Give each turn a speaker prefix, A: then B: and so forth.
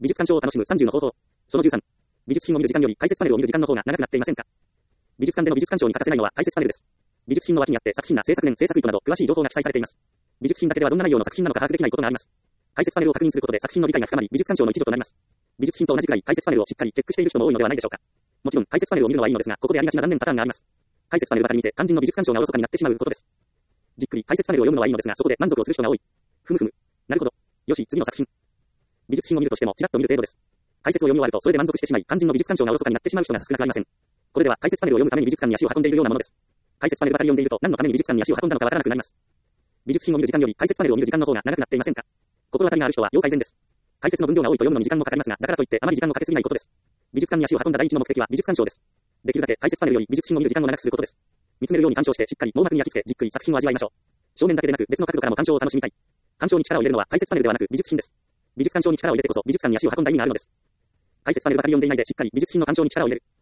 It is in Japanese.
A: 美術鑑賞を楽しむ30の方法。その13。美術品を見る時間より解説パネルを見る時間の方が長くなっていませんか？美術館での美術鑑賞に欠かせないのは解説パネルです。美術品の脇にあって作品な制作年、制作意図など詳しい情報が記載されています。美術品だけではどんな内容の作品なのか把握できないことがあります。解説パネルを確認することで作品の理解が深まり、美術鑑賞の一助となります。美術品と同じくらい解説パネルをしっかりチェックしている人も多いのではないでしょうか。もちろん解説パネルを見るのはいいのですが、ここでありがちな残念なパターンがあります。解説パネルばかり見て肝心の美術鑑賞がおろそかになってしまうことです。じっくり解説パネルを読むのはいいのですが、そこで満足をする人が多い。ふむふむ。なるほど。よし、次の作品。美術品を見るとしても、ちらっと見る程度です。解説を読み終わると、それで満足してしまい、肝心の美術鑑賞がおろそかになってしまう人が少なくありません。これでは、解説パネルを読むために美術館に足を運んでいるようなものです。解説パネルばかり読んでいると、何のために美術館に足を運んだのかわからなくなります。美術品を見る時間より解説パネルを見る時間の方が長くなっていませんか？心当たりがある人は要改善です。解説の分量が多いと読むのに時間もかかりますが、だからといってあまり時間をかけすぎないことです。美術館に足を運んだ第一の目的は美術鑑賞です。できるだけ解説パネルより美術品を見る時間を長くすることです。見つめるように鑑賞してしっかり網膜に焼き付けじっくり作品を味わいましょう。正面だけでなく別の角度からも鑑賞を楽しみたい。鑑賞に力を入れるのは解説パネルではなく美術品です。美術鑑賞に力を入れてこそ美術館に足を運んだ意味があるのです。解説パネルばかり読んでいないでしっかり美術品の鑑賞に力を入れる。